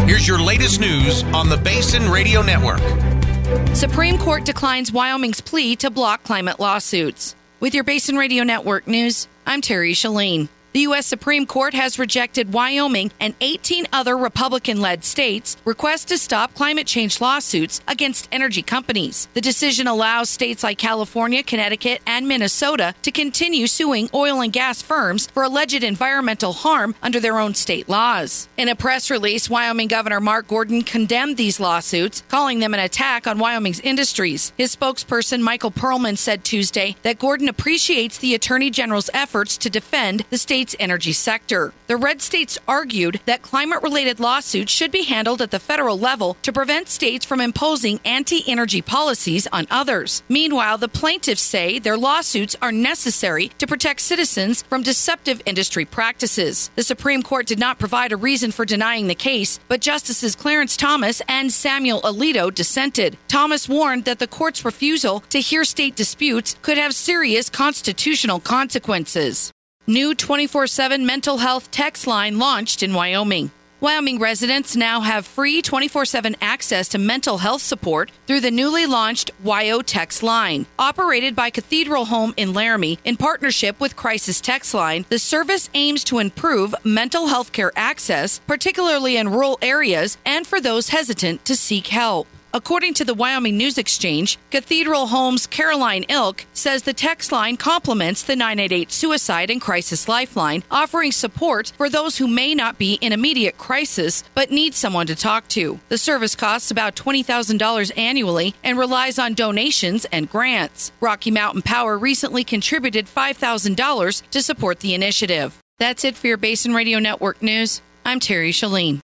Here's your latest news on the Basin Radio Network. Supreme Court declines Wyoming's plea to block climate lawsuits. With your Basin Radio Network news, I'm Terry Shalene. The U.S. Supreme Court has rejected Wyoming and 18 other Republican-led states' requests to stop climate change lawsuits against energy companies. The decision allows states like California, Connecticut, and Minnesota to continue suing oil and gas firms for alleged environmental harm under their own state laws. In a press release, Wyoming Governor Mark Gordon condemned these lawsuits, calling them an attack on Wyoming's industries. His spokesperson, Michael Perlman, said Tuesday that Gordon appreciates the Attorney General's efforts to defend the state's energy sector. The red states argued that climate-related lawsuits should be handled at the federal level to prevent states from imposing anti-energy policies on others. Meanwhile, the plaintiffs say their lawsuits are necessary to protect citizens from deceptive industry practices. The Supreme Court did not provide a reason for denying the case, but Justices Clarence Thomas and Samuel Alito dissented. Thomas warned that the court's refusal to hear state disputes could have serious constitutional consequences. New 24/7 mental health text line launched in Wyoming. Wyoming residents now have free 24/7 access to mental health support through the newly launched WYO Text Line. Operated by Cathedral Home in Laramie in partnership with Crisis Text Line, the service aims to improve mental health care access, particularly in rural areas and for those hesitant to seek help. According to the Wyoming News Exchange, Cathedral Home's Caroline Ilk says the text line complements the 988 Suicide and Crisis Lifeline, offering support for those who may not be in immediate crisis but need someone to talk to. The service costs about $20,000 annually and relies on donations and grants. Rocky Mountain Power recently contributed $5,000 to support the initiative. That's it for your Basin Radio Network news. I'm Terry Shalene.